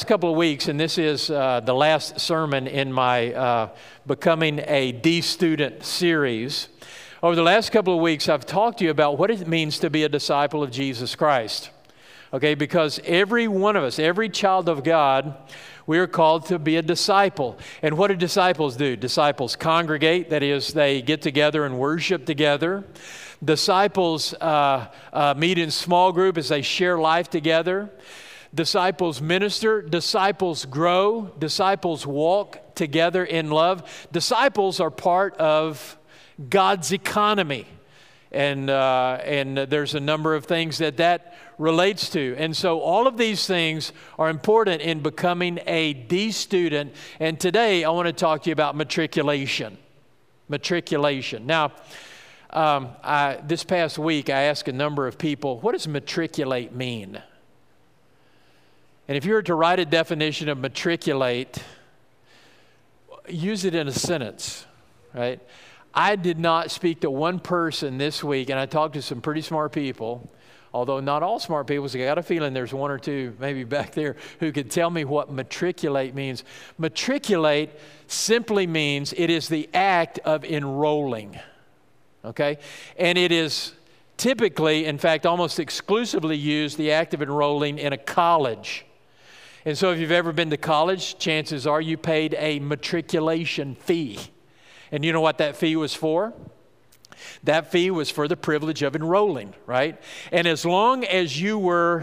couple of weeks, and this is the last sermon in my Becoming a D-Student series, over the last couple of weeks, I've talked to you about what it means to be a disciple of Jesus Christ. Okay, because every one of us, every child of God, we are called to be a disciple. And what do disciples do? Disciples congregate, that is, they get together and worship together. Disciples meet in small group as they share life together. Disciples minister, disciples grow, disciples walk together in love. Disciples are part of God's economy. And there's a number of things that relates to. And so all of these things are important in becoming a D student. And today I want to talk to you about matriculation. Matriculation. Now, this past week I asked a number of people, what does matriculate mean? And if you were to write a definition of matriculate, use it in a sentence, right? I did not speak to one person this week, and I talked to some pretty smart people, although not all smart people, so I got a feeling there's one or two maybe back there who could tell me what matriculate means. Matriculate simply means it is the act of enrolling, okay? And it is typically, in fact, almost exclusively used, the act of enrolling in a college. And so if you've ever been to college, chances are you paid a matriculation fee. And you know what that fee was for? That fee was for the privilege of enrolling, right? And as long as you were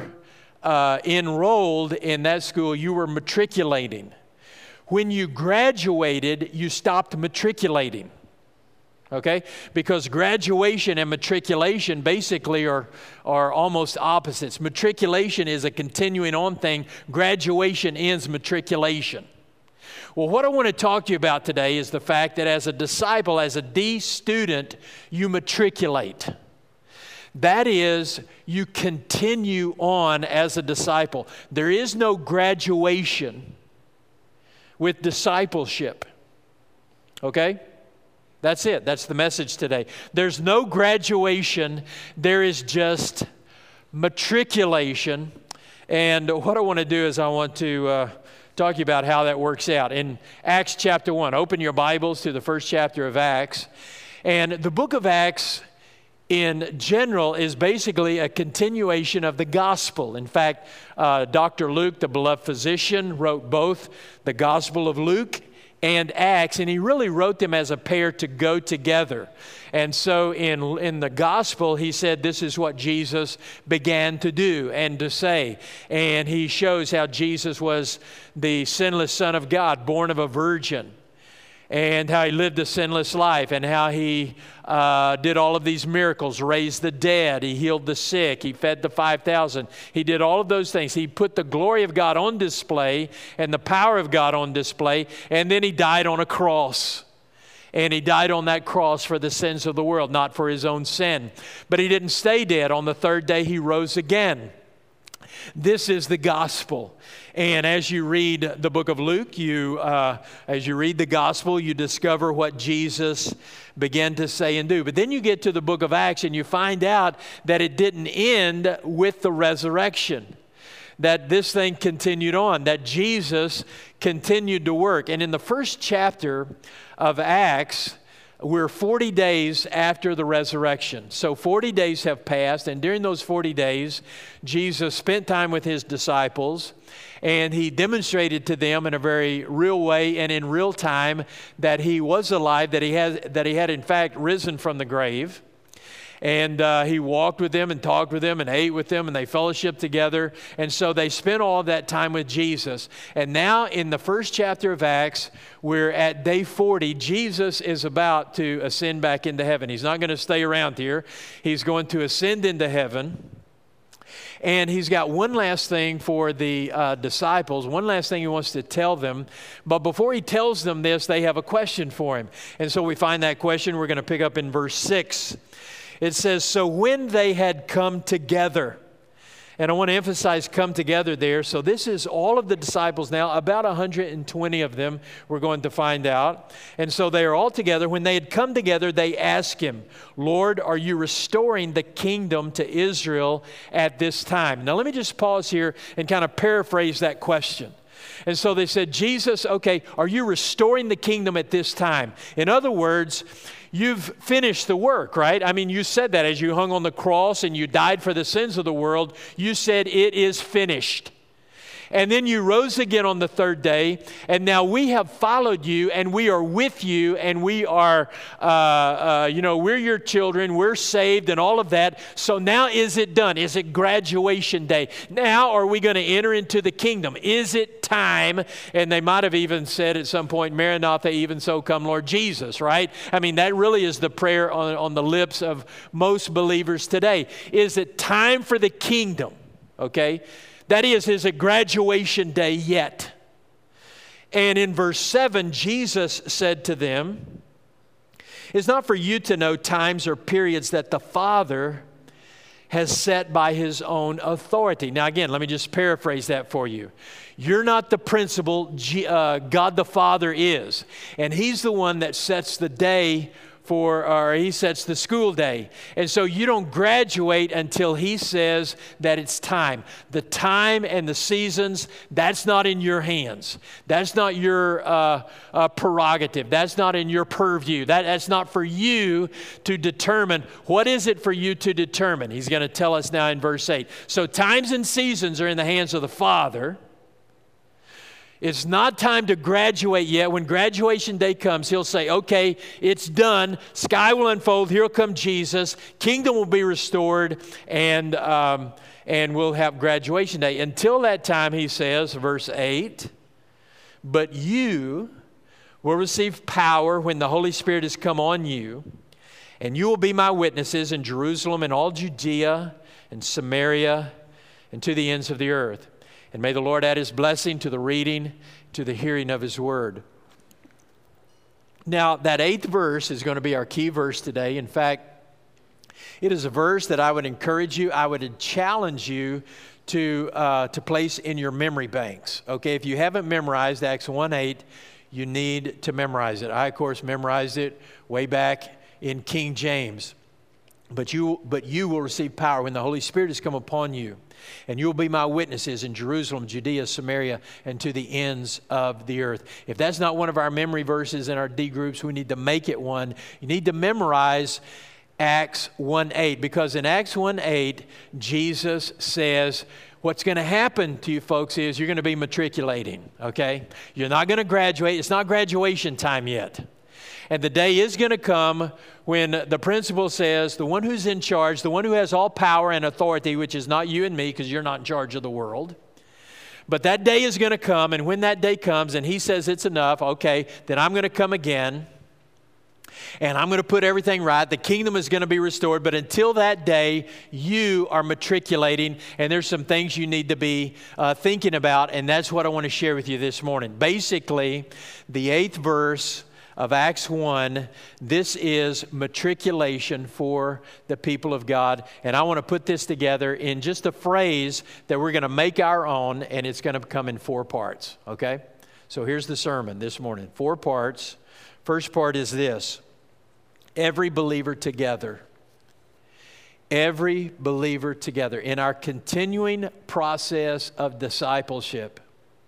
enrolled in that school, you were matriculating. When you graduated, you stopped matriculating, okay? Because graduation and matriculation basically are almost opposites. Matriculation is a continuing on thing. Graduation ends matriculation. Well, what I want to talk to you about today is the fact that as a disciple, as a D student, you matriculate. That is, you continue on as a disciple. There is no graduation with discipleship. Okay? That's it. That's the message today. There's no graduation. There is just matriculation. And what I want to do is I want to talk to you about how that works out. In Acts chapter 1, open your Bibles to the first chapter of Acts. And the book of Acts in general is basically a continuation of the gospel. In fact, Dr. Luke, the beloved physician, wrote both the Gospel of Luke and Acts, and he really wrote them as a pair to go together. And so in the gospel, he said this is what Jesus began to do and to say. And he shows how Jesus was the sinless Son of God, born of a virgin, and how he lived a sinless life, and how he did all of these miracles, raised the dead, he healed the sick, he fed the 5,000. He did all of those things. He put the glory of God on display and the power of God on display, and then he died on a cross. And he died on that cross for the sins of the world, not for his own sin. But he didn't stay dead. On the third day, he rose again. This is the gospel. And as you read the book of Luke, as you read the gospel, you discover what Jesus began to say and do. But then you get to the book of Acts and you find out that it didn't end with the resurrection. That this thing continued on, that Jesus continued to work. And in the first chapter of Acts, we're 40 days after the resurrection. So 40 days have passed, and during those 40 days, Jesus spent time with his disciples, and he demonstrated to them in a very real way and in real time that he was alive, that he had in fact risen from the grave. And he walked with them and talked with them and ate with them, and they fellowshiped together. And so they spent all of that time with Jesus. And now in the first chapter of Acts, we're at day 40. Jesus is about to ascend back into heaven. He's not going to stay around here. He's going to ascend into heaven. And he's got one last thing for the disciples, one last thing he wants to tell them. But before he tells them this, they have a question for him. And so we find that question. We're going to pick up in verse 6. It says, so when they had come together, and I want to emphasize come together there. So this is all of the disciples now, about 120 of them we're going to find out. And so they are all together. When they had come together, they asked him, Lord, are you restoring the kingdom to Israel at this time? Now let me just pause here and kind of paraphrase that question. And so they said, Jesus, okay, are you restoring the kingdom at this time? In other words, you've finished the work, right? I mean, you said that as you hung on the cross and you died for the sins of the world. You said, it is finished. And then you rose again on the third day, and now we have followed you, and we are with you, and we are, we're your children, we're saved, and all of that. So now is it done? Is it graduation day? Now are we going to enter into the kingdom? Is it time? And they might have even said at some point, Maranatha, even so come Lord Jesus, right? I mean, that really is the prayer on the lips of most believers today. Is it time for the kingdom? Okay? That is it graduation day yet? And in verse 7, Jesus said to them, it's not for you to know times or periods that the Father has set by His own authority. Now again, let me just paraphrase that for you. You're not the principal, God the Father is. And He's the one that sets the day He sets the school day. And so you don't graduate until He says that it's time. The time and the seasons, that's not in your hands. That's not your prerogative. That's not in your purview. That's not for you to determine. What is it for you to determine? He's going to tell us now in verse 8. So times and seasons are in the hands of the Father. It's not time to graduate yet. When graduation day comes, He'll say, okay, it's done. Sky will unfold. Here'll come Jesus. Kingdom will be restored, and we'll have graduation day. Until that time, He says, verse 8, but you will receive power when the Holy Spirit has come on you, and you will be my witnesses in Jerusalem and all Judea and Samaria and to the ends of the earth. And may the Lord add His blessing to the reading, to the hearing of His word. Now, that 8th verse is going to be our key verse today. In fact, it is a verse that I would encourage you, I would challenge you to place in your memory banks. Okay, if you haven't memorized Acts 1:8, you need to memorize it. I, of course, memorized it way back in King James. But you will receive power when the Holy Spirit has come upon you. And you will be my witnesses in Jerusalem, Judea, Samaria, and to the ends of the earth. If that's not one of our memory verses in our D groups, we need to make it one. You need to memorize Acts 1:8, because in Acts 1:8, Jesus says, what's going to happen to you folks is you're going to be matriculating, okay? You're not going to graduate. It's not graduation time yet. And the day is going to come when the principal says, the one who's in charge, the one who has all power and authority, which is not you and me because you're not in charge of the world. But that day is going to come, and when that day comes and he says it's enough, okay, then I'm going to come again. And I'm going to put everything right. The kingdom is going to be restored. But until that day, you are matriculating. And there's some things you need to be thinking about. And that's what I want to share with you this morning. Basically, the 8th verse of Acts 1, this is matriculation for the people of God. And I want to put this together in just a phrase that we're going to make our own. And it's going to come in 4 parts. Okay? So here's the sermon this morning. 4 parts. First part is this. Every believer together. Every believer together. In our continuing process of discipleship.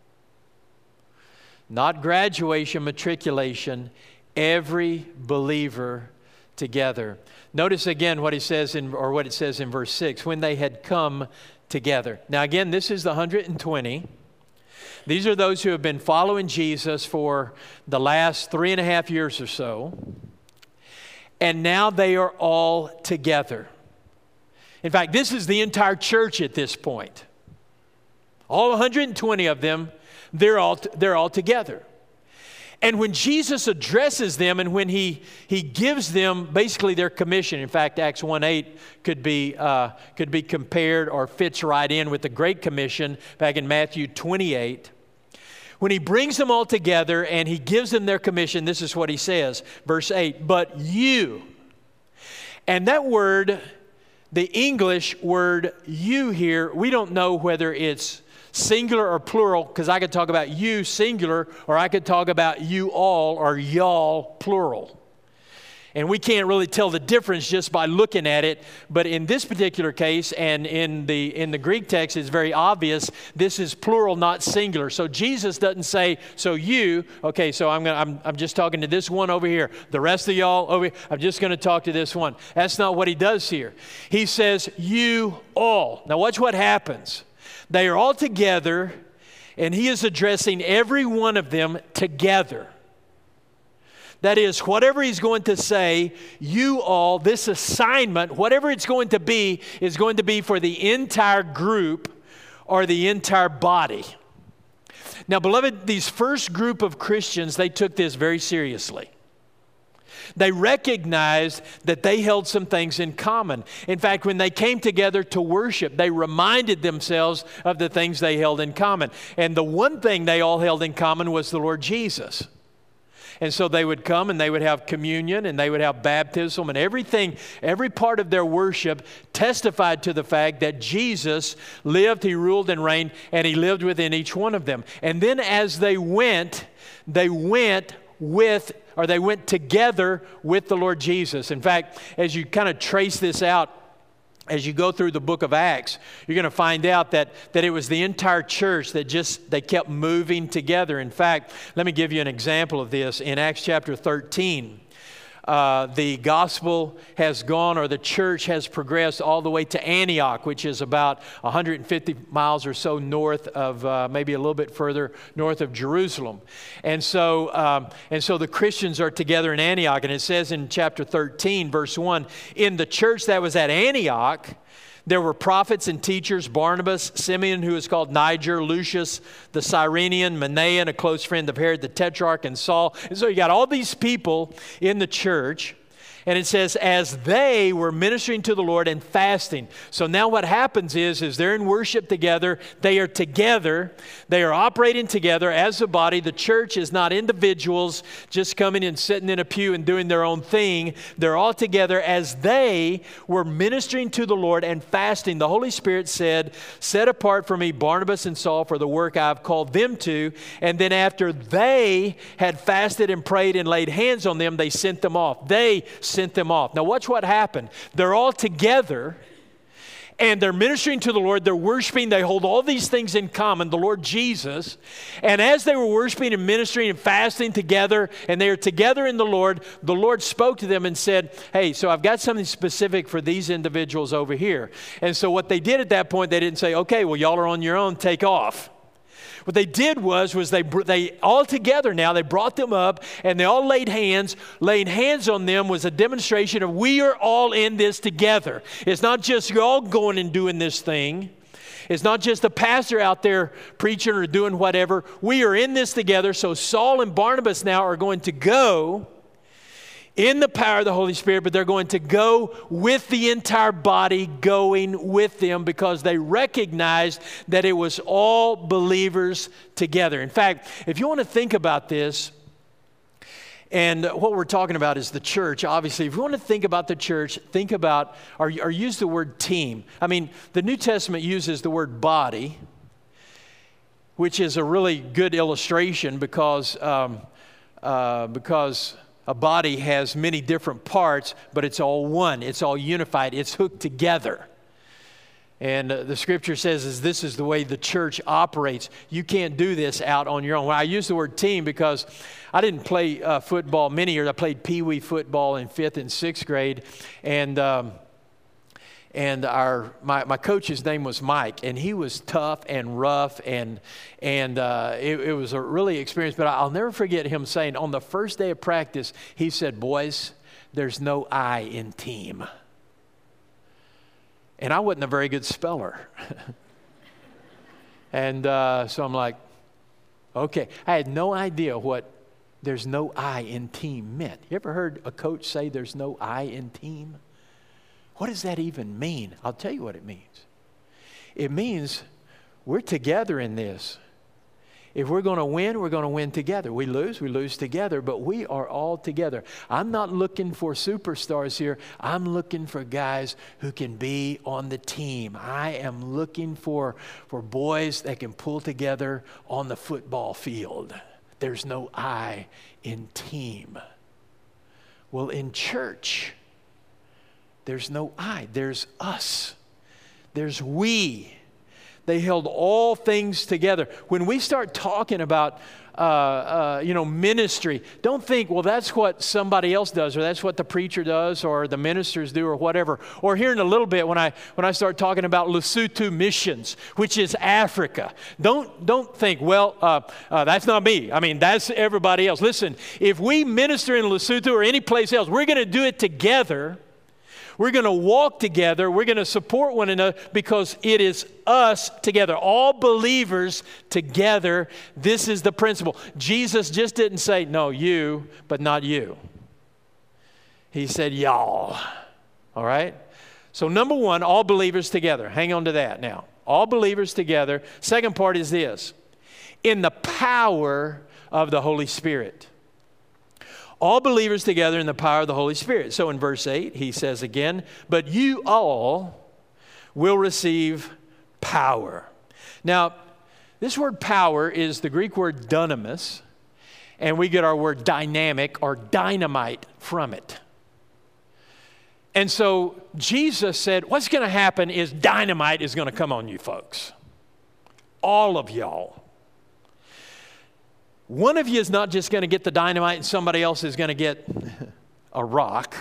Not graduation, matriculation. Every believer together. Notice again what it says in verse 6. When they had come together. Now again, this is the 120. These are those who have been following Jesus for the last 3.5 years or so. And now they are all together. In fact, this is the entire church at this point. All 120 of them, they're all together. And when Jesus addresses them and when he gives them basically their commission, in fact, Acts 1:8 could be compared or fits right in with the Great Commission back in Matthew 28. When he brings them all together and he gives them their commission, this is what he says, verse 8, but you. And that word, the English word you here, we don't know whether it's singular or plural, because I could talk about you singular or I could talk about you all or y'all plural. And we can't really tell the difference just by looking at it. But in this particular case, and in the Greek text, it's very obvious. This is plural, not singular. So Jesus doesn't say, so you, okay, so I'm just talking to this one over here. The rest of y'all over here, I'm just going to talk to this one. That's not what he does here. He says, you all. Now watch what happens. They are all together, and he is addressing every one of them together. That is, whatever he's going to say, you all, this assignment, whatever it's going to be, is going to be for the entire group or the entire body. Now, beloved, these first group of Christians, they took this very seriously. They recognized that they held some things in common. In fact, when they came together to worship, they reminded themselves of the things they held in common. And the one thing they all held in common was the Lord Jesus. And so they would come and they would have communion and they would have baptism, and everything, every part of their worship testified to the fact that Jesus lived, he ruled and reigned, and he lived within each one of them. And then as they went together with the Lord Jesus. In fact, as you kind of trace this out, as you go through the book of Acts, you're going to find out that it was the entire church that they kept moving together. In fact, let me give you an example of this. In Acts chapter 13, the gospel has gone, or the church has progressed all the way to Antioch, which is about 150 miles or so north of, maybe a little bit further north of Jerusalem. And so the Christians are together in Antioch. And it says in chapter 13, verse 1, in the church that was at Antioch, there were prophets and teachers, Barnabas, Simeon, who is called Niger, Lucius, the Cyrenian, Manaen, a close friend of Herod the Tetrarch, and Saul. And so you got all these people in the church. And it says, as they were ministering to the Lord and fasting. So now what happens is they're in worship together. They are together. They are operating together as a body. The church is not individuals just coming and sitting in a pew and doing their own thing. They're all together as they were ministering to the Lord and fasting. The Holy Spirit said, set apart for me Barnabas and Saul for the work I've called them to. And then after they had fasted and prayed and laid hands on them, they sent them off. They sent them off. Now watch what happened. They're all together and they're ministering to the Lord. They're worshiping. They hold all these things in common, the Lord Jesus. And as they were worshiping and ministering and fasting together, and they are together in the Lord spoke to them and said, hey, so I've got something specific for these individuals over here. And so what they did at that point, they didn't say, okay, well, y'all are on your own, take off. What they did was they all together now, they brought them up and they all laid hands. Laying hands on them was a demonstration of we are all in this together. It's not just you're all going and doing this thing. It's not just the pastor out there preaching or doing whatever. We are in this together. So Saul and Barnabas now are going to go in the power of the Holy Spirit, but they're going to go with the entire body going with them because they recognized that it was all believers together. In fact, if you want to think about this, and what we're talking about is the church, obviously. If you want to think about the church, think about, or use the word team. I mean, the New Testament uses the word body, which is a really good illustration because a body has many different parts, but it's all one. It's all unified. It's hooked together. And the scripture says this is the way the church operates. You can't do this out on your own. Well, I use the word team because I didn't play football many years. I played peewee football in 5th and 6th grade. And my coach's name was Mike, and he was tough and rough, and it was a really experience. But I'll never forget him saying on the first day of practice, he said, boys, there's no I in team. And I wasn't a very good speller. And so I'm like, okay. I had no idea what there's no I in team meant. You ever heard a coach say there's no I in team? What does that even mean? I'll tell you what it means. It means we're together in this. If we're going to win together. We lose together, but we are all together. I'm not looking for superstars here. I'm looking for guys who can be on the team. I am looking for boys that can pull together on the football field. There's no I in team. Well, in church, there's no I, there's us. There's we. They held all things together. When we start talking about ministry, don't think, well, that's what somebody else does, or that's what the preacher does, or the ministers do, or whatever. Or here in a little bit, when I start talking about Lesotho Missions, which is Africa, don't think, well, that's not me. I mean, that's everybody else. Listen, if we minister in Lesotho or any place else, we're going to do it together. We're going to walk together. We're going to support one another because it is us together. All believers together. This is the principle. Jesus just didn't say, no, you, but not you. He said, y'all. All right? So number one, all believers together. Hang on to that now. All believers together. Second part is this. In the power of the Holy Spirit. All believers together in the power of the Holy Spirit. So in verse 8, he says again, but you all will receive power. Now, this word power is the Greek word dunamis, and we get our word dynamic or dynamite from it. And so Jesus said, what's going to happen is dynamite is going to come on you folks. All of y'all. One of you is not just going to get the dynamite and somebody else is going to get a rock.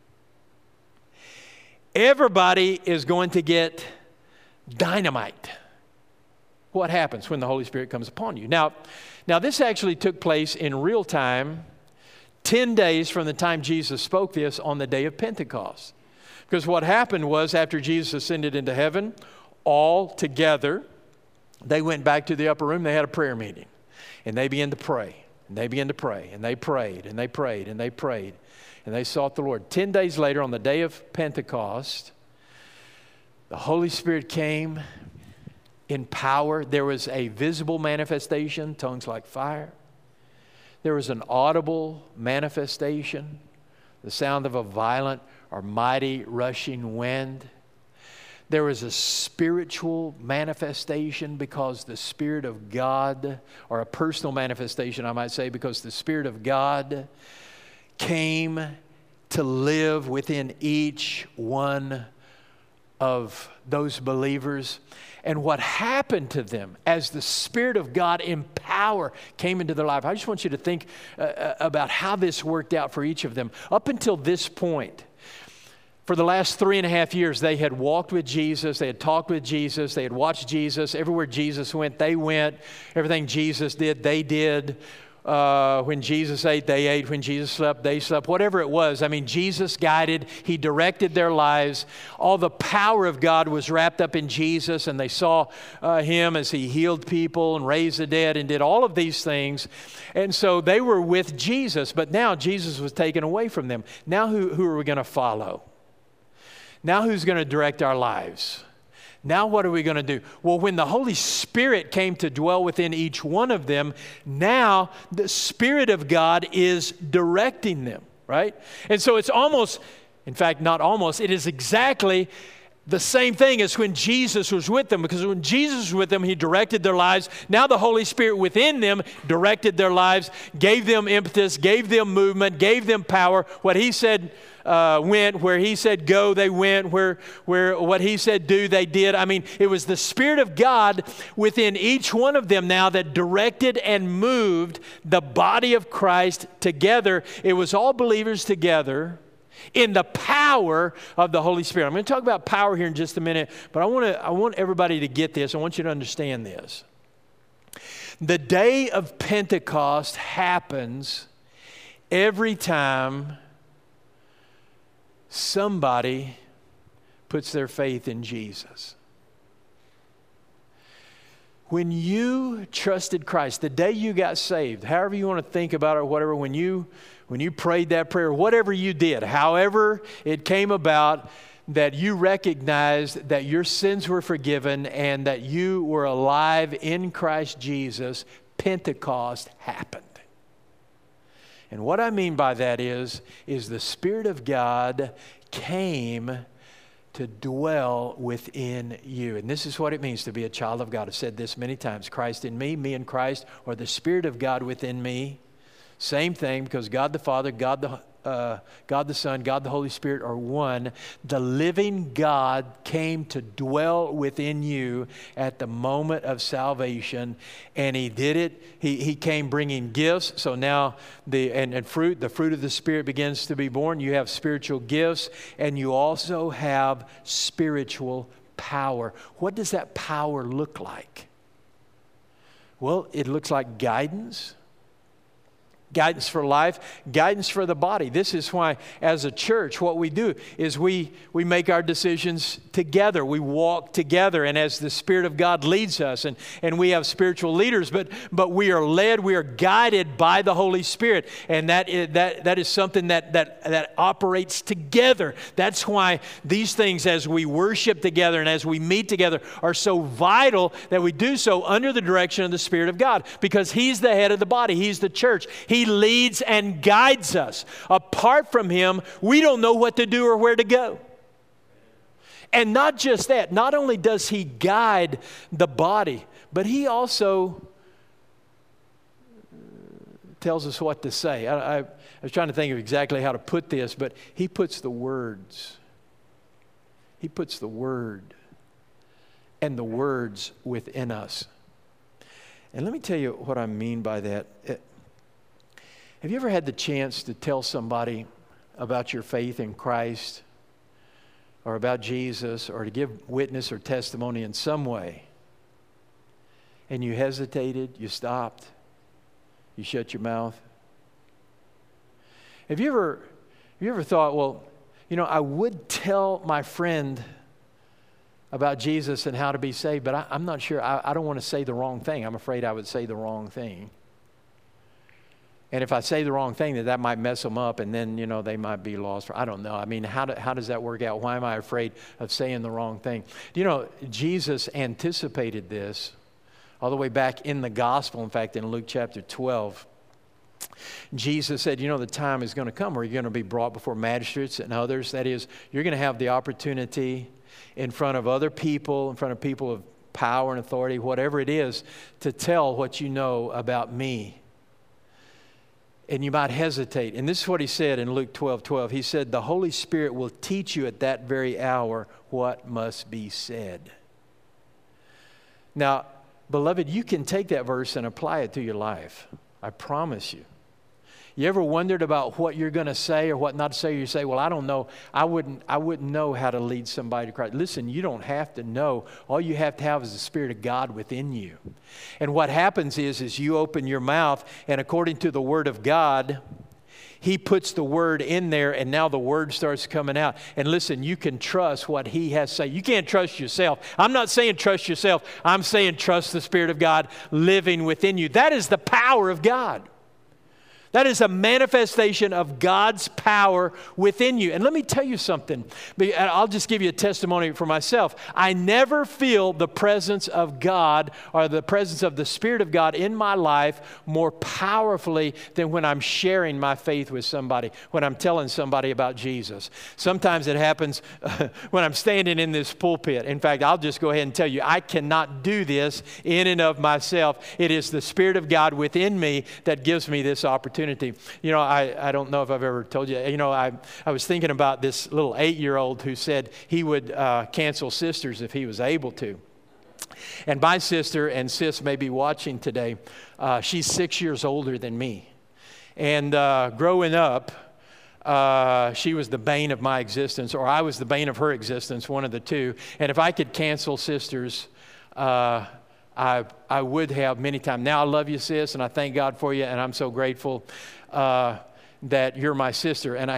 Everybody is going to get dynamite. What happens when the Holy Spirit comes upon you? Now this actually took place in real time, 10 days from the time Jesus spoke this on the day of Pentecost. Because what happened was after Jesus ascended into heaven, all together, they went back to the upper room. They had a prayer meeting. And they began to pray, and they began to pray, and they prayed, and they prayed, and they prayed, and they sought the Lord. 10 days later, on the day of Pentecost, the Holy Spirit came in power. There was a visible manifestation, tongues like fire. There was an audible manifestation, the sound of a violent or mighty rushing wind. There was a spiritual manifestation because the Spirit of God, or a personal manifestation, I might say, because the Spirit of God came to live within each one of those believers. And what happened to them as the Spirit of God in power came into their life, I just want you to think about how this worked out for each of them. Up until this point, for the last 3.5 years, they had walked with Jesus. They had talked with Jesus. They had watched Jesus. Everywhere Jesus went, they went. Everything Jesus did, they did. When Jesus ate, they ate. When Jesus slept, they slept. Whatever it was, I mean, Jesus guided. He directed their lives. All the power of God was wrapped up in Jesus, and they saw Him as He healed people and raised the dead and did all of these things. And so they were with Jesus, but now Jesus was taken away from them. Now who are we going to follow? Now who's going to direct our lives? Now what are we going to do? Well, when the Holy Spirit came to dwell within each one of them, now the Spirit of God is directing them, right? And so it's almost, in fact, not almost, it is exactly the same thing as when Jesus was with them, because when Jesus was with them, He directed their lives. Now the Holy Spirit within them directed their lives, gave them impetus, gave them movement, gave them power. What He said went, where He said go, they went, where what He said do, they did. I mean, it was the Spirit of God within each one of them now that directed and moved the body of Christ together. It was all believers together in the power of the Holy Spirit. I'm going to talk about power here in just a minute, but I want everybody to get this. I want you to understand this. The day of Pentecost happens every time somebody puts their faith in Jesus. When you trusted Christ, the day you got saved, however you want to think about it or whatever, when you prayed that prayer, whatever you did, however it came about, that you recognized that your sins were forgiven and that you were alive in Christ Jesus, Pentecost happened. And what I mean by that is the Spirit of God came to dwell within you. And this is what it means to be a child of God. I've said this many times. Christ in me in Christ, or the Spirit of God within me. Same thing, because God the Father, God the Son, God the Holy Spirit are one. The living God came to dwell within you at the moment of salvation, and He did it. He came bringing gifts. So now the fruit of the Spirit begins to be born. You have spiritual gifts, and you also have spiritual power. What does that power look like? Well, it looks like guidance for life, guidance for the body. This is why, as a church, what we do is we make our decisions together. We walk together, and as the Spirit of God leads us, and we have spiritual leaders, but we are led, we are guided by the Holy Spirit, and that is something that operates together. That's why these things, as we worship together and as we meet together, are so vital that we do so under the direction of the Spirit of God, because He's the head of the body. He's the church. He leads and guides us. Apart from Him, we don't know what to do or where to go. And not just that, not only does He guide the body, but He also tells us what to say. I was trying to think of exactly how to put this, but He puts the words. He puts the Word and the words within us. And let me tell you what I mean by that. Have you ever had the chance to tell somebody about your faith in Christ or about Jesus, or to give witness or testimony in some way, and you hesitated, you stopped, you shut your mouth? Have you ever thought, well, I would tell my friend about Jesus and how to be saved, but I'm not sure. I don't want to say the wrong thing. I'm afraid I would say the wrong thing. And if I say the wrong thing, that might mess them up, and then, they might be lost. I don't know. I mean, how does that work out? Why am I afraid of saying the wrong thing? Jesus anticipated this all the way back in the gospel. In fact, in Luke chapter 12, Jesus said, the time is going to come where you're going to be brought before magistrates and others. That is, you're going to have the opportunity in front of other people, in front of people of power and authority, whatever it is, to tell what you know about me. And you might hesitate. And this is what He said in Luke 12:12. He said, the Holy Spirit will teach you at that very hour what must be said. Now, beloved, you can take that verse and apply it to your life. I promise you. You ever wondered about what you're going to say or what not to say? You say, well, I don't know. I wouldn't know how to lead somebody to Christ. Listen, you don't have to know. All you have to have is the Spirit of God within you. And what happens is you open your mouth, and according to the Word of God, He puts the Word in there, and now the Word starts coming out. And listen, you can trust what He has to say. You can't trust yourself. I'm not saying trust yourself. I'm saying trust the Spirit of God living within you. That is the power of God. That is a manifestation of God's power within you. And let me tell you something. I'll just give you a testimony for myself. I never feel the presence of God or the presence of the Spirit of God in my life more powerfully than when I'm sharing my faith with somebody, when I'm telling somebody about Jesus. Sometimes it happens when I'm standing in this pulpit. In fact, I'll just go ahead and tell you, I cannot do this in and of myself. It is the Spirit of God within me that gives me this opportunity. I don't know if I've ever told you, I was thinking about this little 8-year-old who said he would cancel sisters if he was able to. And my sister, and sis may be watching today, she's 6 years older than me. And growing up, she was the bane of my existence, or I was the bane of her existence, one of the two. And if I could cancel sisters, I would have many times. Now I love you, sis, and I thank God for you, and I'm so grateful that you're my sister. And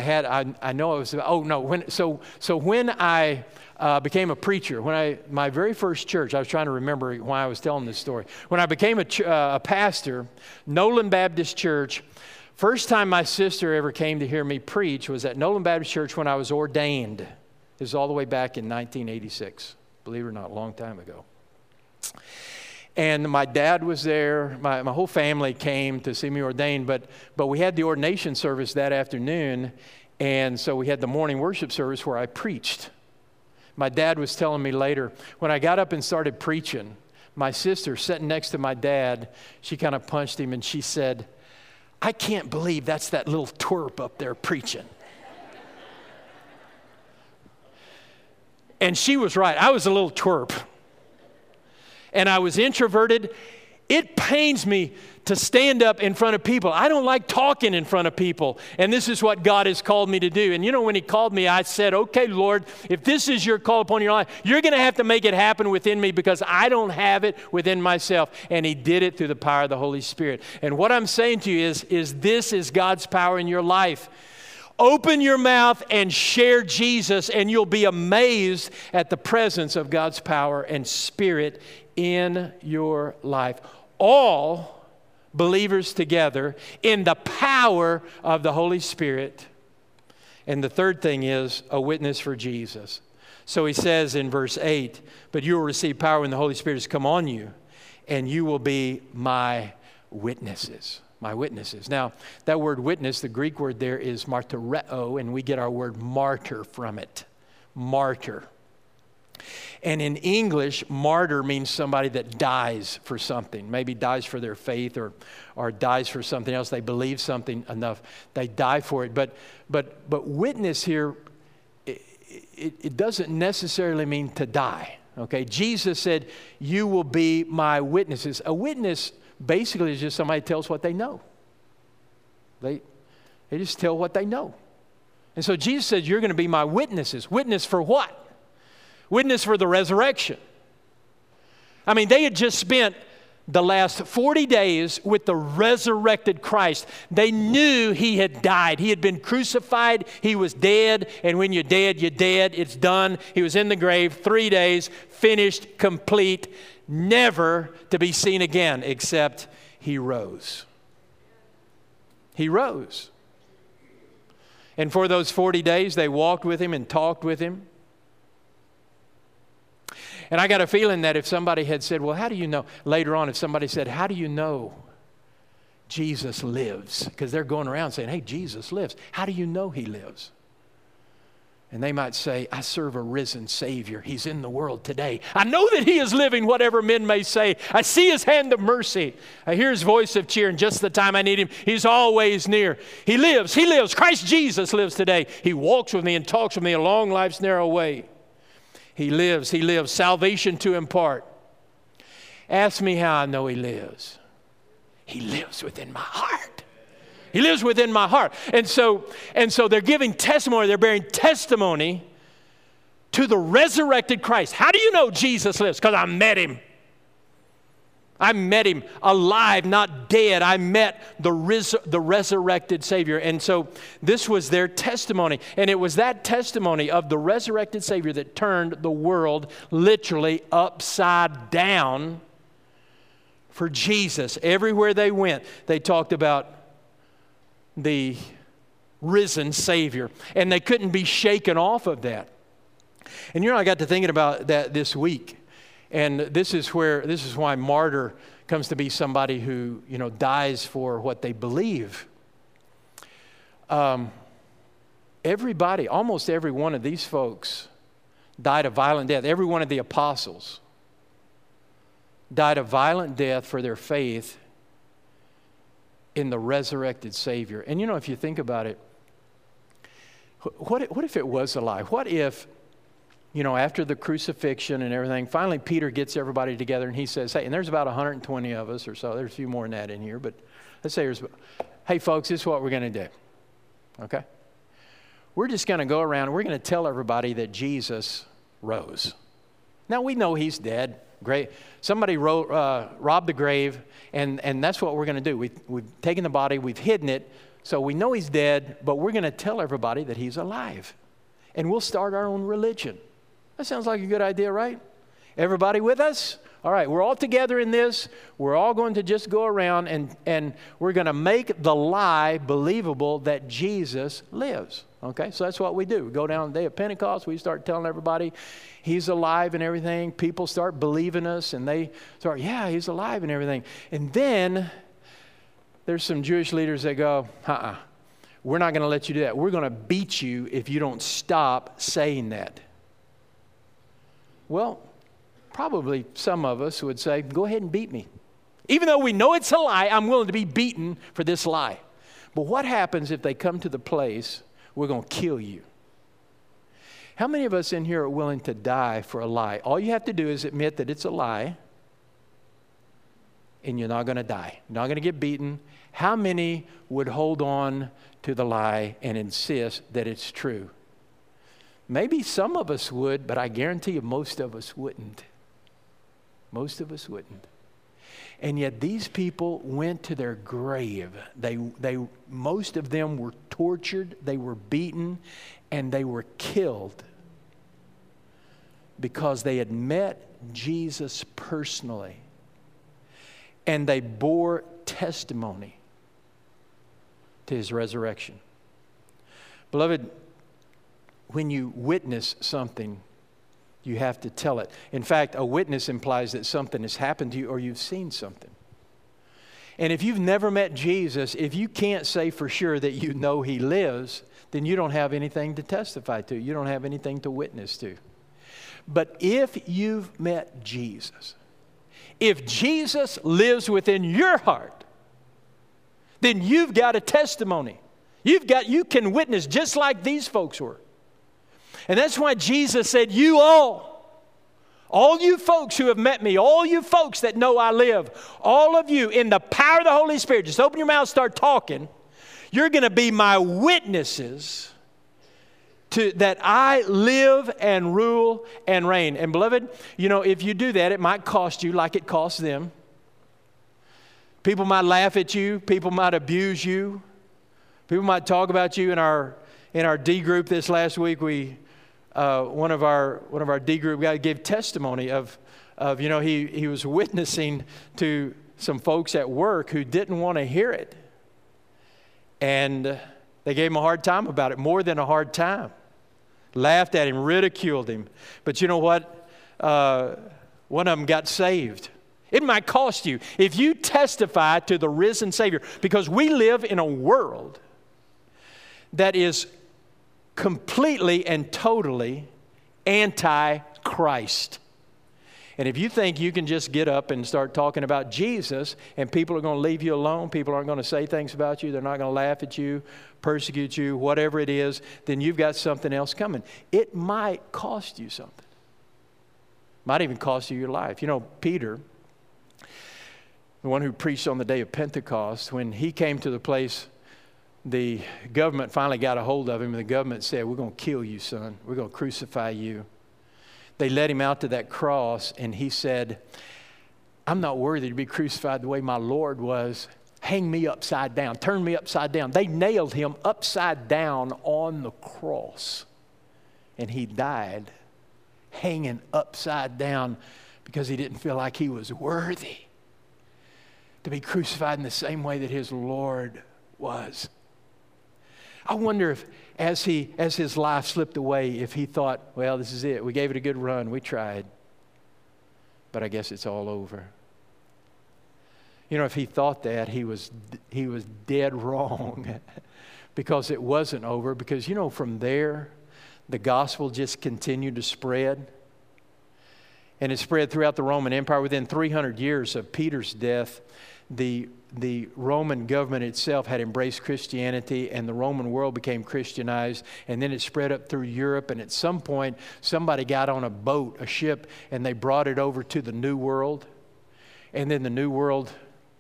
when I became a preacher, my very first church, I was trying to remember why I was telling this story. When I became a pastor, Nolan Baptist Church, first time my sister ever came to hear me preach was at Nolan Baptist Church when I was ordained. It was all the way back in 1986, believe it or not, a long time ago. And my dad was there. My whole family came to see me ordained, but we had the ordination service that afternoon, and so we had the morning worship service where I preached. My dad was telling me later, when I got up and started preaching, my sister sitting next to my dad, she kind of punched him and she said, I can't believe that's that little twerp up there preaching. And she was right. I was a little twerp. And I was introverted. It pains me to stand up in front of people. I don't like talking in front of people. And this is what God has called me to do. And you know, when He called me, I said, okay, Lord, if this is your call upon your life, you're going to have to make it happen within me because I don't have it within myself. And He did it through the power of the Holy Spirit. And what I'm saying to you is this is God's power in your life. Open your mouth and share Jesus, and you'll be amazed at the presence of God's power and Spirit in your life. All believers together in the power of the Holy Spirit. And the third thing is a witness for Jesus. So he says in verse 8, but you will receive power when the Holy Spirit has come on you, and you will be my witnesses. My witnesses. Now, that word witness, the Greek word there is martyreo, and we get our word martyr from it. Martyr. And in English, martyr means somebody that dies for something. Maybe dies for their faith or dies for something else. They believe something enough. They die for it. But witness here, it doesn't necessarily mean to die. Okay? Jesus said, you will be my witnesses. A witness basically is just somebody who tells what they know. They just tell what they know. And so Jesus said, you're going to be my witnesses. Witness for what? Witness for the resurrection. I mean, they had just spent the last 40 days with the resurrected Christ. They knew He had died. He had been crucified. He was dead. And when you're dead, you're dead. It's done. He was in the grave 3 days, finished, complete, never to be seen again, except He rose. He rose. And for those 40 days, they walked with Him and talked with Him. And I got a feeling that if somebody had said, well, how do you know? Later on, if somebody said, how do you know Jesus lives? Because they're going around saying, hey, Jesus lives. How do you know He lives? And they might say, I serve a risen Savior. He's in the world today. I know that He is living, whatever men may say. I see His hand of mercy. I hear His voice of cheer, and just the time I need Him, He's always near. He lives. He lives. Christ Jesus lives today. He walks with me and talks with me along life's narrow way. He lives. He lives. Salvation to impart. Ask me how I know He lives. He lives within my heart. He lives within my heart. And so they're giving testimony. They're bearing testimony to the resurrected Christ. How do you know Jesus lives? Because I met Him. I met Him alive, not dead. I met the resurrected Savior. And so this was their testimony. And it was that testimony of the resurrected Savior that turned the world literally upside down for Jesus. Everywhere they went, they talked about the risen Savior. And they couldn't be shaken off of that. And you know, I got to thinking about that this week. And this is why martyr comes to be somebody who, you know, dies for what they believe. Everybody, almost every one of these folks died a violent death. Every one of the apostles died a violent death for their faith in the resurrected Savior. And you know, if you think about it, what if it was a lie? What if, you know, after the crucifixion and everything, finally Peter gets everybody together and he says, hey, and there's about 120 of us or so. There's a few more than that in here, but let's say hey folks, this is what we're going to do. Okay? We're just going to go around and we're going to tell everybody that Jesus rose. Now we know He's dead. Great. Somebody robbed the grave, and that's what we're going to do. We've taken the body, we've hidden it, so we know He's dead, but we're going to tell everybody that He's alive. And we'll start our own religion. That sounds like a good idea, right? Everybody with us? All right, we're all together in this. We're all going to just go around and we're going to make the lie believable that Jesus lives. Okay, so that's what we do. We go down on the day of Pentecost. We start telling everybody He's alive and everything. People start believing us and they start, yeah, He's alive and everything. And then there's some Jewish leaders that go, we're not going to let you do that. We're going to beat you if you don't stop saying that. Well, probably some of us would say, go ahead and beat me. Even though we know it's a lie, I'm willing to be beaten for this lie. But what happens if they come to the place, we're going to kill you? How many of us in here are willing to die for a lie? All you have to do is admit that it's a lie, and you're not going to die. You're not going to get beaten. How many would hold on to the lie and insist that it's true? Maybe some of us would, but I guarantee you most of us wouldn't. Most of us wouldn't. And yet these people went to their grave. Most of them were tortured, they were beaten, and they were killed because they had met Jesus personally. And they bore testimony to his resurrection. Beloved, when you witness something, you have to tell it. In fact, a witness implies that something has happened to you or you've seen something. And if you've never met Jesus, if you can't say for sure that you know he lives, then you don't have anything to testify to. You don't have anything to witness to. But if you've met Jesus, if Jesus lives within your heart, then you've got a testimony. You can witness just like these folks were. And that's why Jesus said, you all you folks who have met me, all you folks that know I live, all of you in the power of the Holy Spirit, just open your mouth, start talking. You're going to be my witnesses to that I live and rule and reign. And beloved, you know, if you do that, it might cost you like it cost them. People might laugh at you. People might abuse you. People might talk about you. In our D group this last week, one of our D group guys gave testimony of you know, he was witnessing to some folks at work who didn't want to hear it. And they gave him a hard time about it, more than a hard time. Laughed at him, ridiculed him. But you know what? One of them got saved. It might cost you if you testify to the risen Savior, because we live in a world that is completely and totally anti-Christ. And if you think you can just get up and start talking about Jesus and people are going to leave you alone, people aren't going to say things about you, they're not going to laugh at you, persecute you, whatever it is, then you've got something else coming. It might cost you something. Might even cost you your life. You know, Peter, the one who preached on the day of Pentecost, when he came to the place, the government finally got a hold of him, and the government said, we're going to kill you, son. We're going to crucify you. They led him out to that cross, and he said, I'm not worthy to be crucified the way my Lord was. Hang me upside down. Turn me upside down. They nailed him upside down on the cross, and he died hanging upside down because he didn't feel like he was worthy to be crucified in the same way that his Lord was. I wonder if, as his life slipped away, if he thought, well, this is it. We gave it a good run. We tried. But I guess it's all over. You know, if he thought that, he was dead wrong because it wasn't over. Because, you know, from there, the gospel just continued to spread. And it spread throughout the Roman Empire. Within 300 years of Peter's death, the Roman government itself had embraced Christianity, and the Roman world became Christianized, and then it spread up through Europe, and at some point somebody got on a boat, a ship, and they brought it over to the New World, and then the New World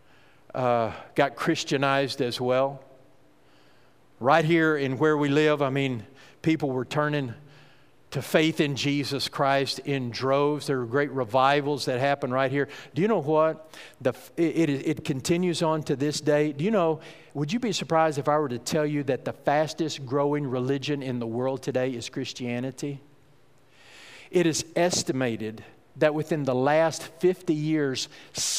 got Christianized as well. Right here in where we live, I mean, people were turning to faith in Jesus Christ in droves. There were great revivals that happened right here. Do you know what? It continues on to this day. Do you know, would you be surprised if I were to tell you that the fastest growing religion in the world today is Christianity? It is estimated that within the last 50 years,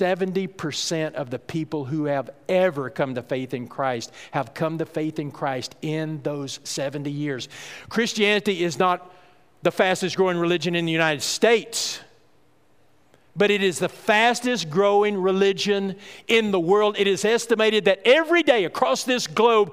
70% of the people who have ever come to faith in Christ have come to faith in Christ in those 70 years. Christianity is not the fastest growing religion in the United States, but it is the fastest growing religion in the world. It is estimated that every day across this globe,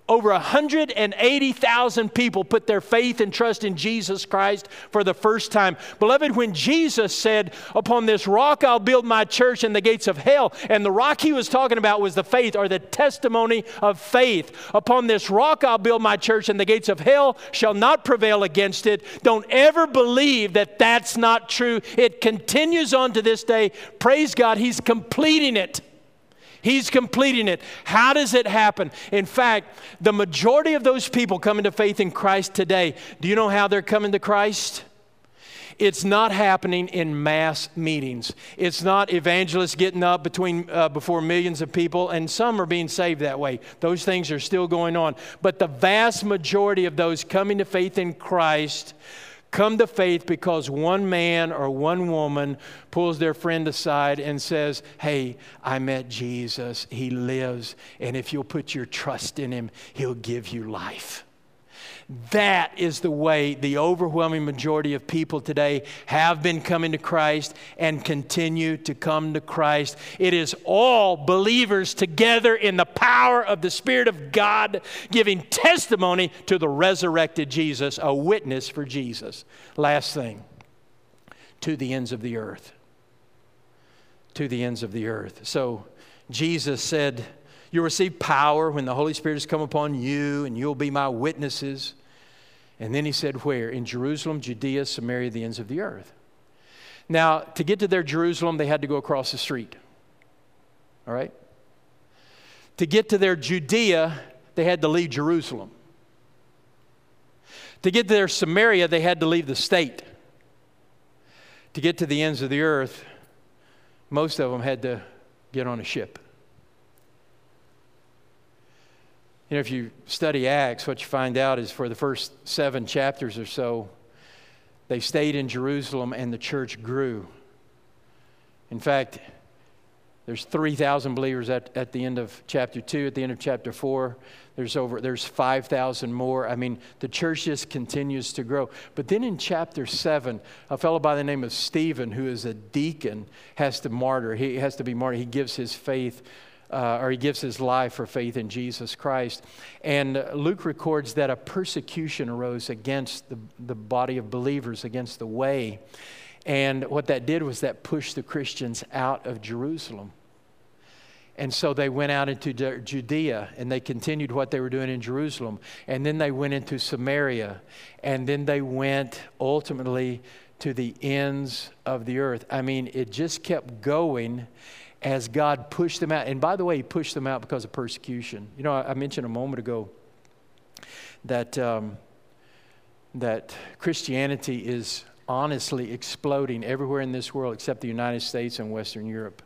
Over 180,000 people put their faith and trust in Jesus Christ for the first time. Beloved, when Jesus said, upon this rock I'll build my church and the gates of hell, and the rock he was talking about was the faith or the testimony of faith. Upon this rock I'll build my church and the gates of hell shall not prevail against it. Don't ever believe that that's not true. It continues on to this day. Praise God, he's completing it. He's completing it. How does it happen? In fact, the majority of those people coming to faith in Christ today, do you know how they're coming to Christ? It's not happening in mass meetings. It's not evangelists getting up before millions of people, and some are being saved that way. Those things are still going on. But the vast majority of those coming to faith in Christ come to faith because one man or one woman pulls their friend aside and says, hey, I met Jesus. He lives. And if you'll put your trust in him, he'll give you life. That is the way the overwhelming majority of people today have been coming to Christ and continue to come to Christ. It is all believers together in the power of the Spirit of God giving testimony to the resurrected Jesus, a witness for Jesus. Last thing, to the ends of the earth. To the ends of the earth. So Jesus said, you'll receive power when the Holy Spirit has come upon you, and you'll be my witnesses. And then he said where? In Jerusalem, Judea, Samaria, the ends of the earth. Now, to get to their Jerusalem, they had to go across the street. All right? To get to their Judea, they had to leave Jerusalem. To get to their Samaria, they had to leave the state. To get to the ends of the earth, most of them had to get on a ship. You know, if you study Acts, what you find out is for the first 7 chapters or so, they stayed in Jerusalem and the church grew. In fact, there's 3,000 believers at the end of chapter 2. At the end of chapter 4, there's 5,000 more. I mean, the church just continues to grow. But then in chapter 7, a fellow by the name of Stephen, who is a deacon, has to martyr. He has to be martyred. He gives his faith he gives his life for faith in Jesus Christ. And Luke records that a persecution arose against the body of believers, against the way. And what that did was that pushed the Christians out of Jerusalem. And so they went out into Judea, and they continued what they were doing in Jerusalem. And then they went into Samaria. And then they went ultimately to the ends of the earth. I mean, it just kept going as God pushed them out. And by the way, he pushed them out because of persecution. You know, I mentioned a moment ago that that Christianity is honestly exploding everywhere in this world except the United States and Western Europe.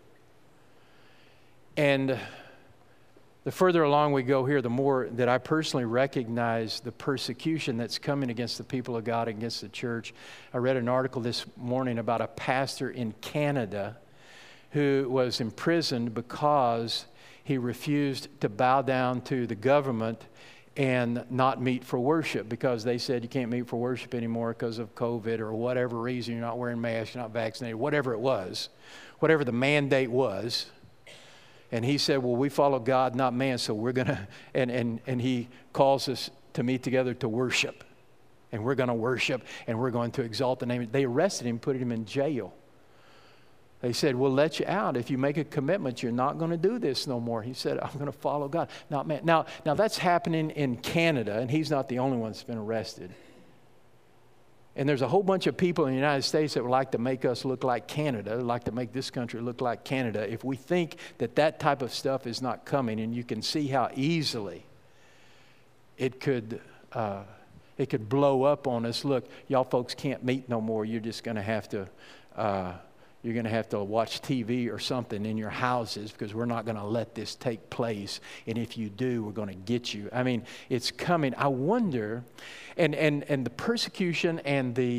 And the further along we go here, the more that I personally recognize the persecution that's coming against the people of God, against the church. I read an article this morning about a pastor in Canada who was imprisoned because he refused to bow down to the government and not meet for worship, because they said you can't meet for worship anymore because of COVID or whatever reason. You're not wearing masks, you're not vaccinated, whatever it was, whatever the mandate was. And he said, well, we follow God, not man, so we're going to, and he calls us to meet together to worship. And we're going to worship, and we're going to exalt the name. They arrested him, put him in jail. They said, we'll let you out if you make a commitment. You're not going to do this no more. He said, I'm going to follow God, not man. Now that's happening in Canada, and he's not the only one that's been arrested. And there's a whole bunch of people in the United States that would like to make us look like Canada, like to make this country look like Canada. If we think that type of stuff is not coming, and you can see how easily it could blow up on us. Look, y'all folks can't meet no more. You're just going to have to... You're going to have to watch TV or something in your houses because we're not going to let this take place. And if you do, we're going to get you. I mean, it's coming. I wonder, and the persecution and the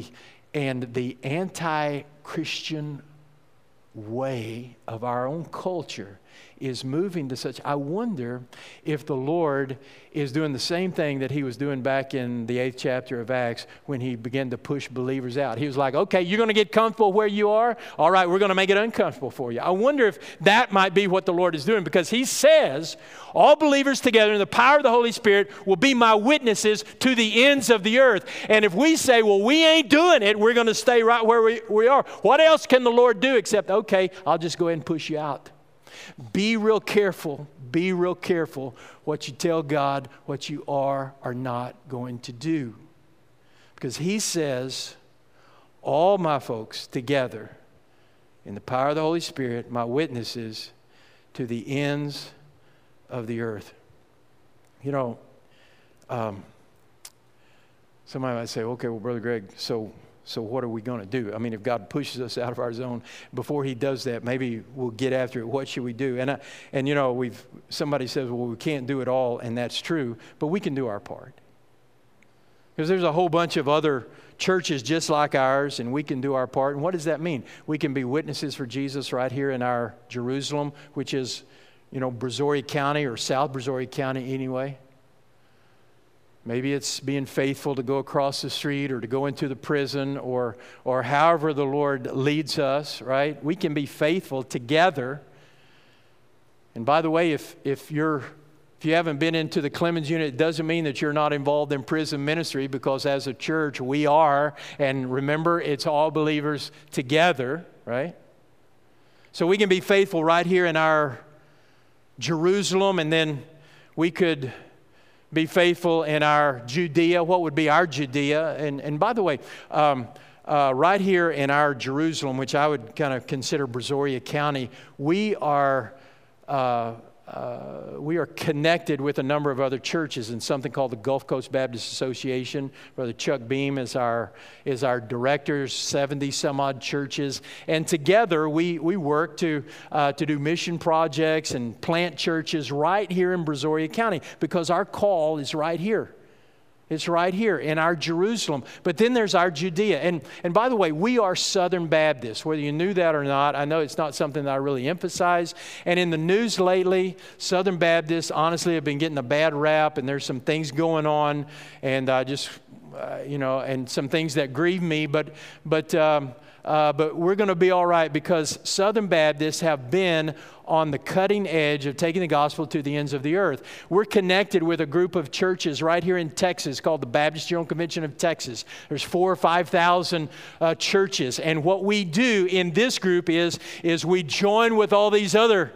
anti-Christian way of our own culture is moving to such. I wonder if the Lord is doing the same thing that he was doing back in the 8th chapter of Acts when he began to push believers out. He was like, okay, you're going to get comfortable where you are? All right, we're going to make it uncomfortable for you. I wonder if that might be what the Lord is doing, because he says, all believers together in the power of the Holy Spirit will be my witnesses to the ends of the earth. And if we say, well, we ain't doing it, we're going to stay right where we are. What else can the Lord do except, okay, I'll just go ahead and push you out. Be real careful what you tell God, what you are not going to do. Because he says, all my folks together in the power of the Holy Spirit, my witnesses to the ends of the earth. You know, somebody might say, okay, well, Brother Greg, so what are we going to do? I mean, if God pushes us out of our zone, before he does that, maybe we'll get after it. What should we do? And you know, somebody says, well, we can't do it all, and that's true, but we can do our part. Because there's a whole bunch of other churches just like ours, and we can do our part. And what does that mean? We can be witnesses for Jesus right here in our Jerusalem, which is, you know, Brazoria County, or South Brazoria County anyway. Maybe it's being faithful to go across the street or to go into the prison or however the Lord leads us, right? We can be faithful together. And by the way, if you haven't been into the Clemens unit, it doesn't mean that you're not involved in prison ministry, because as a church we are. And remember, it's all believers together, right? So we can be faithful right here in our Jerusalem, and then we could be faithful in our Judea. What would be our Judea? And by the way, right here in our Jerusalem, which I would kind of consider Brazoria County, we are connected with a number of other churches in something called the Gulf Coast Baptist Association. Brother Chuck Beam is our director, 70 some odd churches. And together we work to do mission projects and plant churches right here in Brazoria County, because our call is right here. It's right here in our Jerusalem. But then there's our Judea. And by the way, we are Southern Baptists, whether you knew that or not. I know it's not something that I really emphasize. And in the news lately, Southern Baptists honestly have been getting a bad rap, and there's some things going on, and and some things that grieve me. But we're going to be all right, because Southern Baptists have been on the cutting edge of taking the gospel to the ends of the earth. We're connected with a group of churches right here in Texas called the Baptist General Convention of Texas. There's 4,000 or 5,000 churches. And what we do in this group is we join with all these other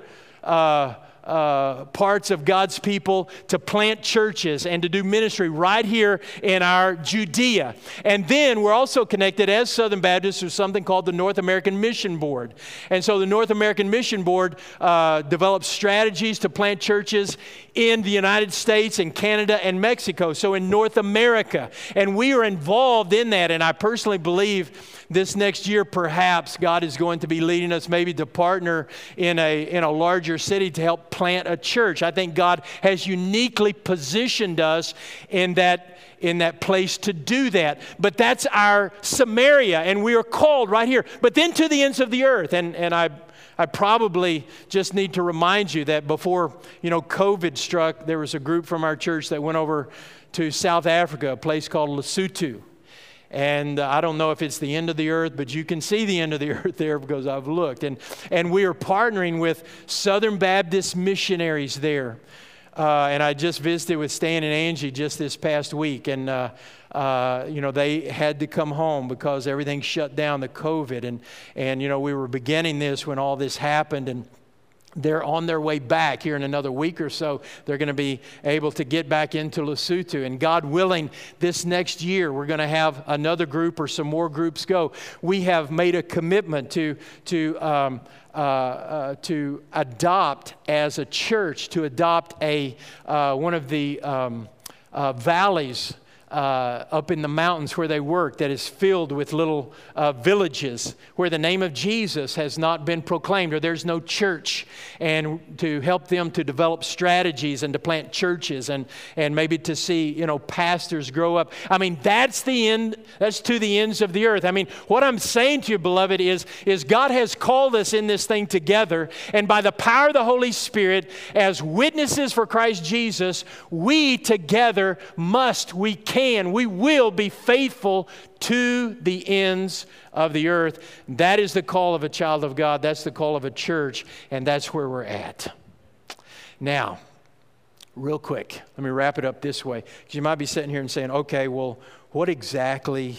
parts of God's people to plant churches and to do ministry right here in our Judea. And then we're also connected as Southern Baptists with something called the North American Mission Board. And so the North American Mission Board develops strategies to plant churches in the United States and Canada and Mexico, so in North America. And we are involved in that, and I personally believe this next year perhaps God is going to be leading us maybe to partner in a larger city to help plant a church. I think God has uniquely positioned us in that place to do that. But that's our Samaria, and we are called right here. But then to the ends of the earth, and I probably just need to remind you that before, COVID struck, there was a group from our church that went over to South Africa, a place called Lesotho. And I don't know if it's the end of the earth, but you can see the end of the earth there because I've looked. And we are partnering with Southern Baptist missionaries there. And I just visited with Stan and Angie just this past week. And, they had to come home because everything shut down, the COVID. And we were beginning this when all this happened. And they're on their way back here in another week or so. They're going to be able to get back into Lesotho. And God willing, this next year, we're going to have another group or some more groups go. We have made a commitment to adopt as a church, to adopt one of the valleys up in the mountains where they work that is filled with little villages where the name of Jesus has not been proclaimed or there's no church, and to help them to develop strategies and to plant churches and maybe to see, pastors grow up. I mean, that's the end. That's to the ends of the earth. I mean, what I'm saying to you, beloved, is God has called us in this thing together, and by the power of the Holy Spirit, as witnesses for Christ Jesus, we together we will be faithful to the ends of the earth. That is the call of a child of God. That's the call of a church, and that's where we're at. Now, real quick, let me wrap it up this way, because you might be sitting here and saying, okay, well, what exactly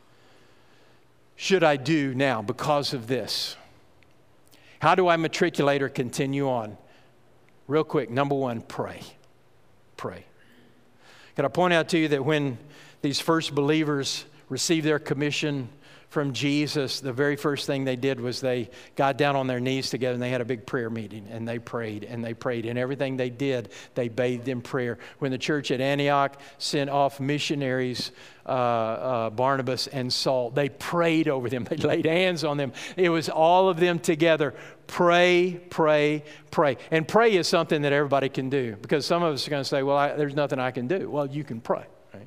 should I do now because of this? How do I matriculate or continue on? Real quick, number one, pray. Pray. Can I point out to you that when these first believers received their commission from Jesus, the very first thing they did was they got down on their knees together and they had a big prayer meeting, and they prayed and they prayed, and everything they did, they bathed in prayer. When the church at Antioch sent off missionaries, Barnabas and Saul, they prayed over them. They laid hands on them. It was all of them together. Pray, pray, pray. And pray is something that everybody can do, because some of us are going to say, well, there's nothing I can do. Well, you can pray, right?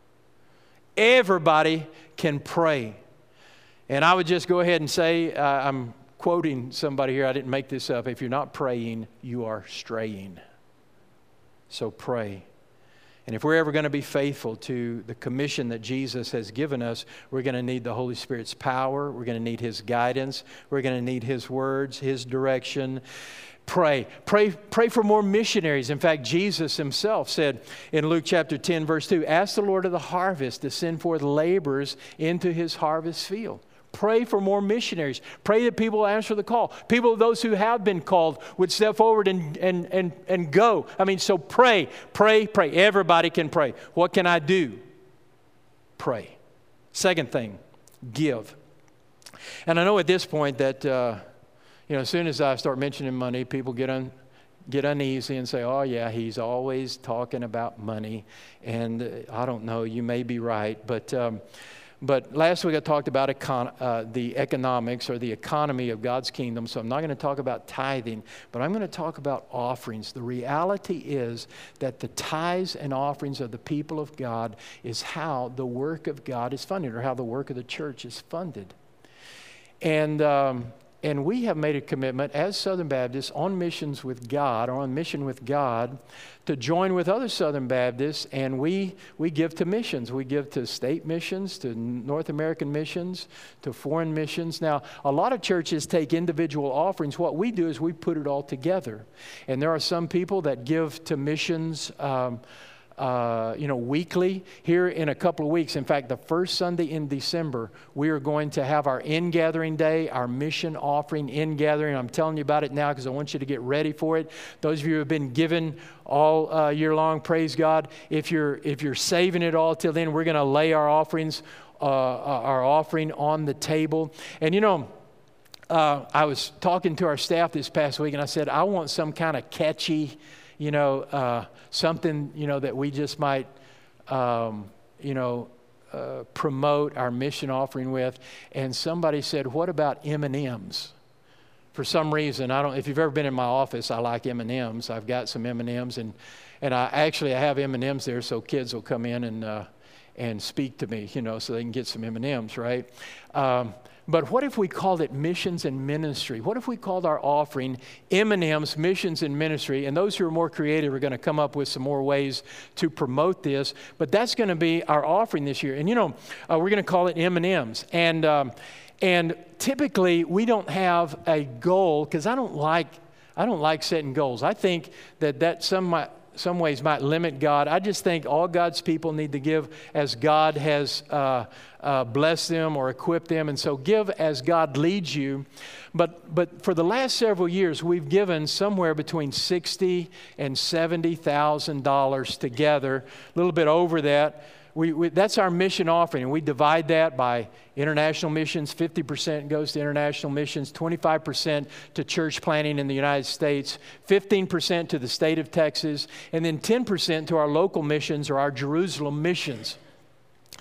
Everybody can pray. And I would just go ahead and say, I'm quoting somebody here, I didn't make this up. If you're not praying, you are straying. So pray. And if we're ever going to be faithful to the commission that Jesus has given us, we're going to need the Holy Spirit's power. We're going to need His guidance. We're going to need His words, His direction. Pray. Pray for more missionaries. In fact, Jesus Himself said in Luke chapter 10, verse 2, ask the Lord of the harvest to send forth laborers into His harvest field. Pray for more missionaries. Pray that people will answer the call. People, those who have been called, would step forward and go. I mean, so pray, pray, pray. Everybody can pray. What can I do? Pray. Second thing, give. And I know at this point that, as soon as I start mentioning money, people get uneasy and say, oh yeah, he's always talking about money. And I don't know, you may be right, but last week I talked about the economics or the economy of God's kingdom, so I'm not going to talk about tithing, but I'm going to talk about offerings. The reality is that the tithes and offerings of the people of God is how the work of God is funded, or how the work of the church is funded. And we have made a commitment as Southern Baptists on missions with God, or on mission with God, to join with other Southern Baptists, and we give to missions. We give to state missions, to North American missions, to foreign missions. Now, a lot of churches take individual offerings. What we do is we put it all together. And there are some people that give to missions weekly. Here in a couple of weeks, in fact, the first Sunday in December, we are going to have our in-gathering day, our mission offering in-gathering. I'm telling you about it now because I want you to get ready for it. Those of you who have been giving all year long, praise God. If you're saving it all till then, we're going to lay our offering on the table. And I was talking to our staff this past week, and I said, I want some kind of catchy, something, that we just might, promote our mission offering with. And somebody said, what about M&Ms? For some reason, if you've ever been in my office, I like M&Ms. I've got some M&Ms, and I have M&Ms there, so kids will come in and speak to me, so they can get some M&Ms, right? But what if we called it missions and ministry? What if we called our offering M&M's, missions and ministry? And those who are more creative are going to come up with some more ways to promote this. But that's going to be our offering this year. And we're going to call it M&M's. And typically we don't have a goal, because I don't like setting goals. I think that some ways might limit God. I just think all God's people need to give as God has blessed them or equipped them. And so give as God leads you. But for the last several years, we've given somewhere between $60,000 and $70,000 together, a little bit over that. That's our mission offering, and we divide that by international missions. 50% goes to international missions, 25% to church planting in the United States, 15% to the state of Texas, and then 10% to our local missions or our Jerusalem missions.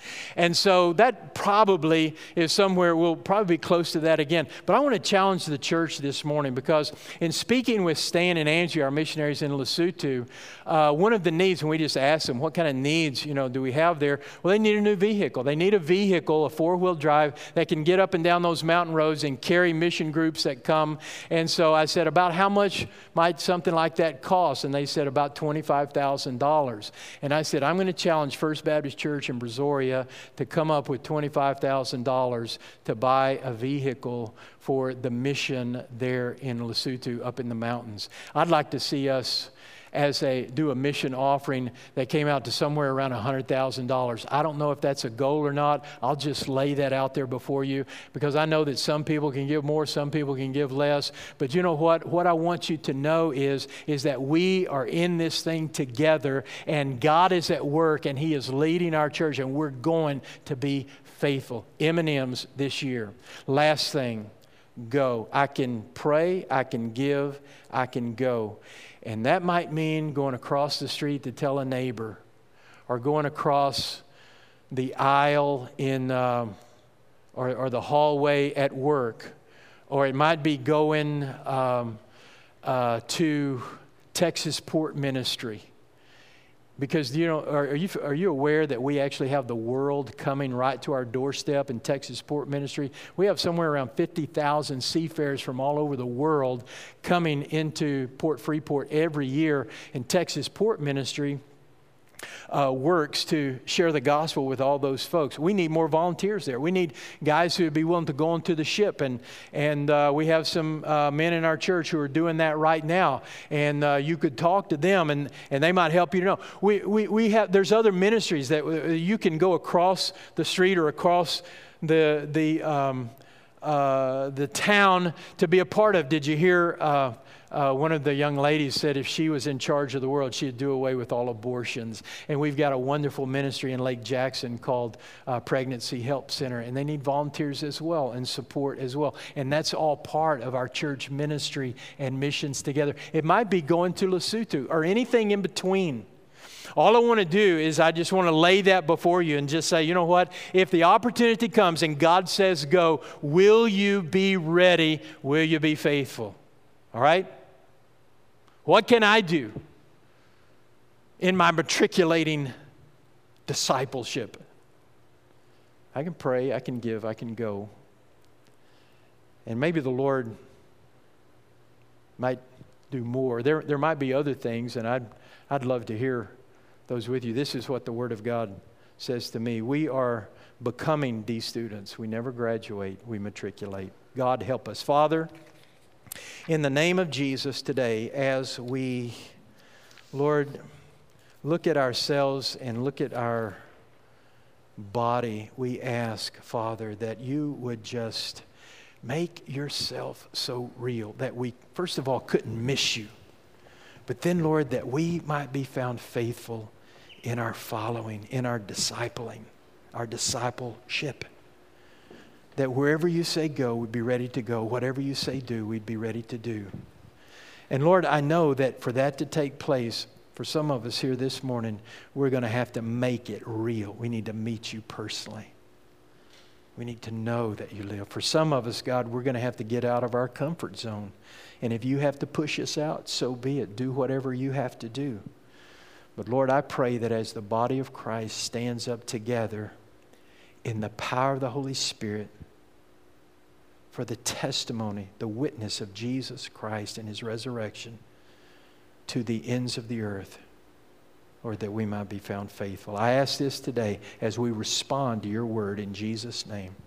And so that probably is somewhere, we'll probably be close to that again. But I want to challenge the church this morning, because in speaking with Stan and Angie, our missionaries in Lesotho, one of the needs, and we just asked them, what kind of needs, do we have there? Well, they need a new vehicle. They need a vehicle, a 4-wheel drive that can get up and down those mountain roads and carry mission groups that come. And so I said, about how much might something like that cost? And they said about $25,000. And I said, I'm going to challenge First Baptist Church in Brazoria to come up with $25,000 to buy a vehicle for the mission there in Lesotho up in the mountains. I'd like to see us do a mission offering that came out to somewhere around $100,000. I don't know if that's a goal or not. I'll just lay that out there before you, because I know that some people can give more, some people can give less. But you know what? What I want you to know is that we are in this thing together, and God is at work, and He is leading our church, and we're going to be faithful. M&Ms this year. Last thing, go. I can pray, I can give, I can go. And that might mean going across the street to tell a neighbor, or going across the aisle in or the hallway at work, or it might be going to Texas Port Ministry. Because, are you aware that we actually have the world coming right to our doorstep in Texas Port Ministry? We have somewhere around 50,000 seafarers from all over the world coming into Port Freeport every year, and Texas Port Ministry works to share the gospel with all those folks. We need more volunteers there. We need guys who would be willing to go onto the ship, and we have some men in our church who are doing that right now. And you could talk to them, and they might help you to know. We have, there's other ministries that you can go across the street or across the town to be a part of. Did you hear? One of the young ladies said if she was in charge of the world, she'd do away with all abortions. And we've got a wonderful ministry in Lake Jackson called Pregnancy Help Center. And they need volunteers as well and support as well. And that's all part of our church ministry and missions together. It might be going to Lesotho or anything in between. All I want to do is I just want to lay that before you and just say, you know what? If the opportunity comes and God says go, will you be ready? Will you be faithful? All right? What can I do in my matriculating discipleship? I can pray, I can give, I can go. And maybe the Lord might do more. There might be other things, and I'd love to hear those with you. This is what the Word of God says to me. We are becoming these students. We never graduate, we matriculate. God help us. Father, in the name of Jesus today, as we, Lord, look at ourselves and look at our body, we ask, Father, that you would just make yourself so real that we, first of all, couldn't miss you. But then, Lord, that we might be found faithful in our following, in our discipling, our discipleship. That wherever you say go, we'd be ready to go. Whatever you say do, we'd be ready to do. And Lord, I know that for that to take place, for some of us here this morning, we're going to have to make it real. We need to meet you personally. We need to know that you live. For some of us, God, we're going to have to get out of our comfort zone. And if you have to push us out, so be it. Do whatever you have to do. But Lord, I pray that as the body of Christ stands up together in the power of the Holy Spirit, for the testimony, the witness of Jesus Christ and His resurrection to the ends of the earth, or that we might be found faithful. I ask this today as we respond to your word in Jesus' name.